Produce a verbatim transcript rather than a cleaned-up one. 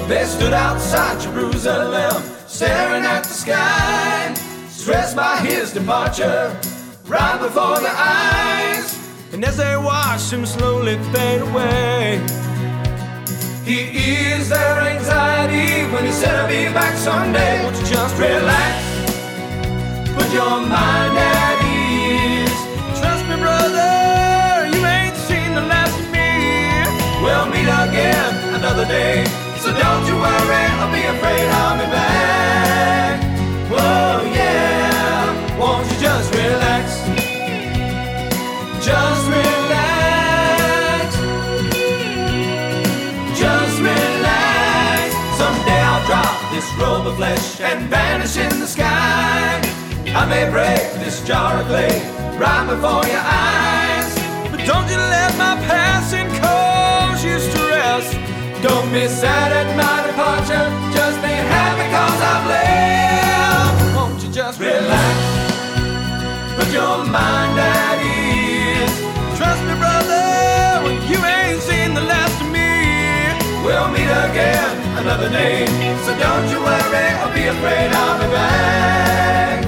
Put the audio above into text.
They stood outside Jerusalem, staring at the sky, stressed by his departure, right before their eyes. And as they watched him slowly fade away, he eased their anxiety when he said, I'll be back someday. Won't you just relax, put your mind at ease. Trust me, brother, you ain't seen the last of me. We'll meet again another day, so don't you worry or be afraid, I'll be back. Whoa, yeah, won't you just relax, just relax, just relax. Someday I'll drop this robe of flesh and vanish in the sky. I may break this jar of clay right before your eyes, but don't you let my passing cause you stress. Don't be sad at my departure, just be happy cause I've left. Won't you just relax, put your mind at ease. Trust me, brother, when you ain't seen the last of me. We'll meet again another day, so don't you worry or be afraid, I'll be back.